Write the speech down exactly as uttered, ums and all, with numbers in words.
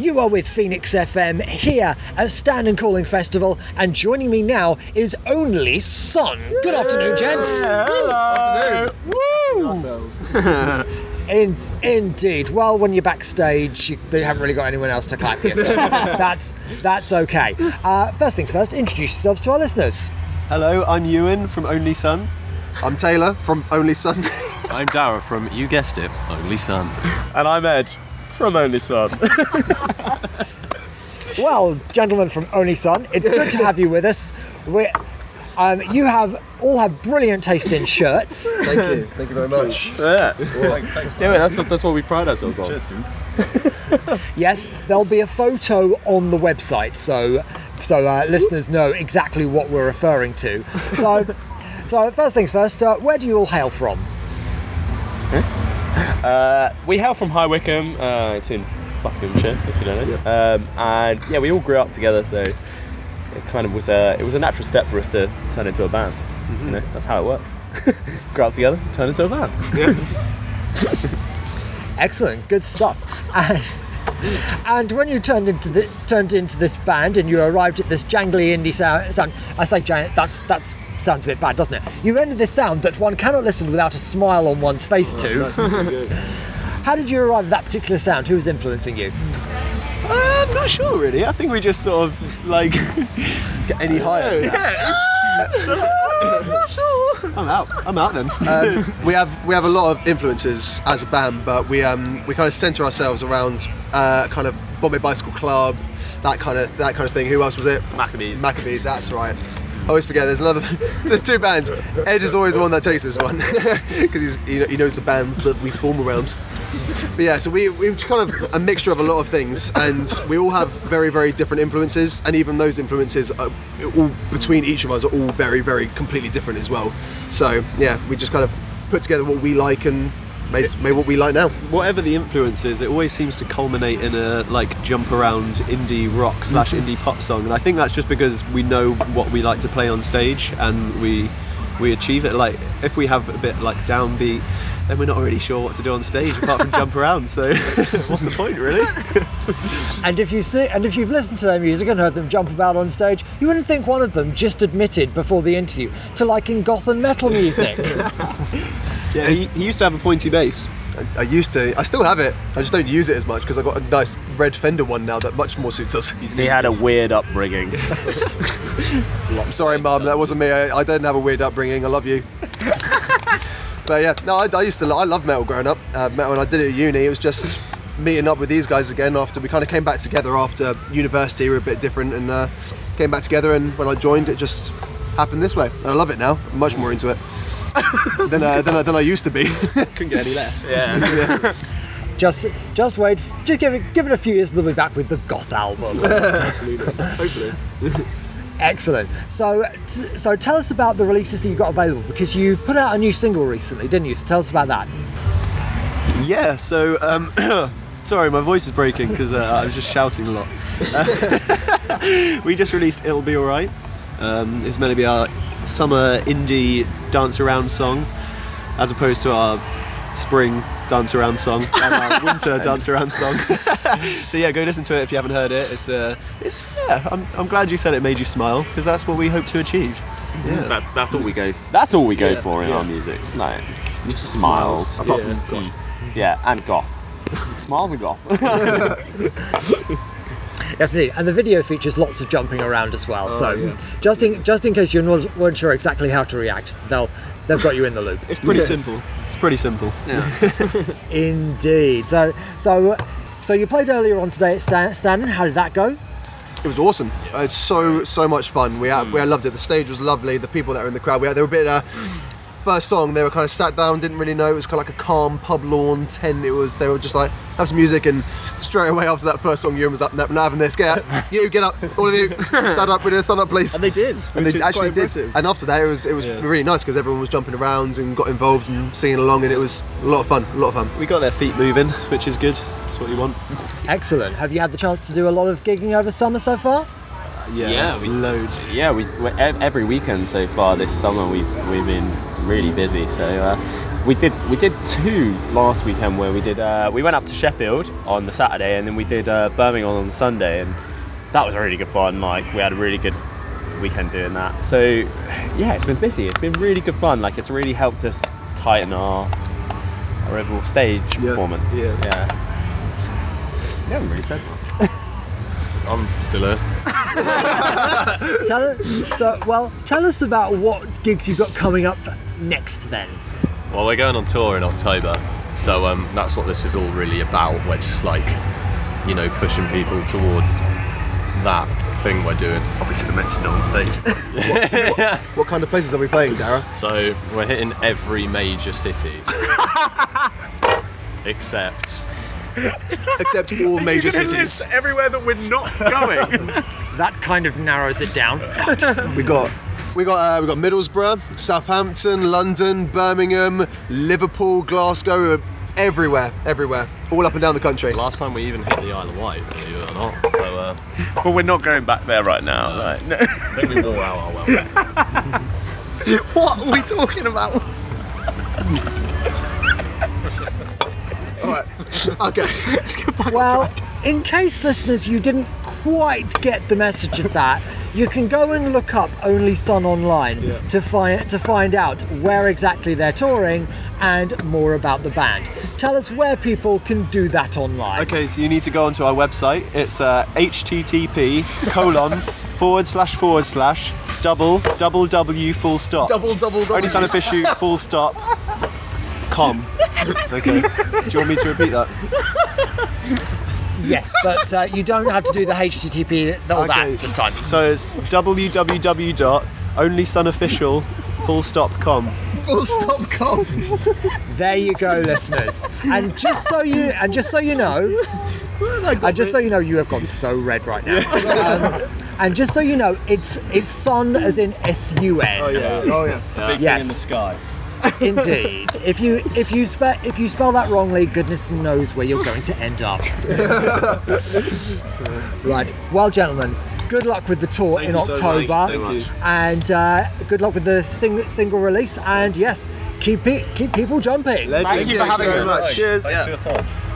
You are with Phoenix F M here at Stand and Calling Festival, and joining me now is Only Son. Good afternoon, gents. Hello. Afternoon. Woo! In, indeed. Well, when you're backstage, you, they haven't really got anyone else to clap you, so that's that's okay. Uh, first things first, introduce yourselves to our listeners. Hello, I'm Ewan from Only Son. I'm Taylor from Only Son. I'm Dara from, you guessed it, Only Son. And I'm Ed from Only Son. Well, gentlemen from Only Son, it's good to have you with us. We, um, you have all have brilliant taste in shirts. Thank you, thank you very much. Yeah, yeah, that's what, that's what we pride ourselves on. Cheers, dude. Yes, there'll be a photo on the website, so so uh, listeners know exactly what we're referring to. So, so first things first, uh, where do you all hail from? Uh, we hail from High Wycombe. Uh, it's in Buckinghamshire, if you don't know. Yep. Um, and yeah, we all grew up together, so it kind of was a it was a natural step for us to turn into a band. Mm-hmm. You know, that's how it works. Grow up together, turn into a band. Yeah. Excellent, good stuff. And, and when you turned into the, turned into this band and you arrived at this jangly indie sound, sound I say jang, that's that's sounds a bit bad, doesn't it? You ended this sound that one cannot listen without a smile on one's face Oh, to. that's pretty good. How did you arrive at that particular sound? Who was influencing you? Uh, I'm not sure really. I think we just sort of like Get any higher? yeah. I'm not sure. I'm out. I'm out then. Um, we have we have a lot of influences as a band, but we um we kind of centre ourselves around uh, kind of Bombay Bicycle Club, that kind of that kind of thing. Who else was it? Maccabees. Maccabees. That's right. I always forget. There's another. There's two bands. Ed is always the one that takes this one because he's he, he knows the bands that we form around. But yeah, so we we're kind of a mixture of a lot of things, and we all have very very different influences, and even those influences are all between each of us are all very very completely different as well. So yeah, we just kind of put together what we like and made made what we like now. Whatever the influence is, it always seems to culminate in a like jump around indie rock slash indie pop song, and I think that's just because we know what we like to play on stage and we we achieve it. Like if we have a bit like downbeat, then we're not really sure what to do on stage apart from jump around. So what's the point, really? And if you see, and if you've listened to their music and heard them jump about on stage, you wouldn't think one of them just admitted before the interview to liking goth and metal music. Yeah, he, he used to have a pointy bass. I, I used to. I still have it. I just don't use it as much because I've got a nice red Fender one now that much more suits us. He had a weird upbringing. I'm sorry, Mum, that wasn't me. I, I don't have a weird upbringing. I love you. But yeah, no, I, I used to. I loved metal growing up. Uh, metal, and I did it at uni. It was just meeting up with these guys again after we kind of came back together after university. We were a bit different and uh, came back together. And when I joined, it just happened this way. And I love it now. I'm much more into it than, uh, than, I- than I used to be. Couldn't get any less. Yeah. Yeah. just, just wait. Just give it, give it a few years, and they'll be back with the goth album. Absolutely. Hopefully. Excellent. So, t- so tell us about the releases that you got available because you put out a new single recently, didn't you? So tell us about that. Yeah, so, um, sorry, my voice is breaking because uh, I was just shouting a lot. Uh, we just released It'll Be Alright. Um, it's meant to be our summer indie dance around song as opposed to our spring dance around song and our winter dance around song. So yeah, go listen to it if you haven't heard it. It's, uh, it's yeah, I'm, I'm glad you said it made you smile because that's what we hope to achieve. Yeah. That's, that's all we go That's all we go Yeah, for in yeah. our music. Like, just smiles. Apart Yeah. from God. Yeah, and goth. Smiles and goth. Yes, indeed. And the video features lots of jumping around as well. so, yeah. just in just in case you was- weren't sure exactly how to react, they'll they've got you in the loop. It's pretty Yeah. simple. It's pretty simple. Indeed. So, so, so you played earlier on today at Stan- Stanton. How did that go? It was awesome. Uh, It's so so much fun. We had, we loved it. The stage was lovely. The people that were in the crowd, we had, they were a bit. Uh, first song, they were kind of sat down, didn't really know. It was kind of like a calm pub lawn tent. It was. They were just like have some music, and straight away after that first song, Ewan was up, "No, not having this. Get up, you get up, all of you, stand up. We're gonna stand up, please." And they did. And which they is actually quite did. impressive. And after that, it was it was Yeah. really nice because everyone was jumping around and got involved and singing along, and it was a lot of fun. A lot of fun. We got their feet moving, which is good. That's what you want. Excellent. Have you had the chance to do a lot of gigging over summer so far? Yeah, Yeah, we- loads. Yeah, we we- ev- every weekend so far this summer we've we've been really busy. So uh, we did we did two last weekend where we did uh, we went up to Sheffield on the Saturday and then we did uh, Birmingham on the Sunday, and that was really good fun. Like we had a really good weekend doing that. So yeah, it's been busy. It's been really good fun. Like it's really helped us tighten our our overall stage Yeah, performance. yeah. yeah. You haven't really said much. I'm still here. Tell so well. Tell us about what gigs you've got coming up next. Then Well, we're going on tour in October, so um, that's what this is all really about. We're just like, you know, pushing people towards that thing we're doing. Probably should have mentioned it on stage. What kind of places are we playing, Dara? So we're hitting every major city, except Except all major cities. everywhere that we're not going. that kind of narrows it down. We got we got uh, we got Middlesbrough, Southampton, London, Birmingham, Liverpool, Glasgow, uh, everywhere, everywhere, all up and down the country. last time we even hit the Isle of Wight, believe it or not. So uh, But we're not going back there right now. Like, no. I think we wore out our welcome. What are we talking about? All right, okay. Well, in case listeners you didn't quite get the message of that, you can go and look up Only Son online to find to find out where exactly they're touring and more about the band. Tell us where people can do that online. Okay, so you need to go onto our website. It's uh, http colon forward slash forward slash double double w full stop. Double, double, double. Only Son Official full stop com. Okay. Do you want me to repeat that? Yes, but uh, you don't have to do the H T T P all Okay. that this time. So it's w w w dot only son official full stop com. Full stop com. There you go, listeners. And just so you and just so you know, and just so you know, you have gone so red right now. Um, and just so you know, it's it's Son as in S U N. Oh yeah. Oh yeah. Big Yes. thing in the sky. Indeed. If you if you spell if you spell that wrongly, goodness knows where you're going to end up. Right. Well, gentlemen, good luck with the tour Thank in you so October, much. Thank you. and uh, good luck with the sing- single release. And yes, keep pe- keep people jumping. Legend. Thank you for having very us. much. Cheers. Thanks for your time.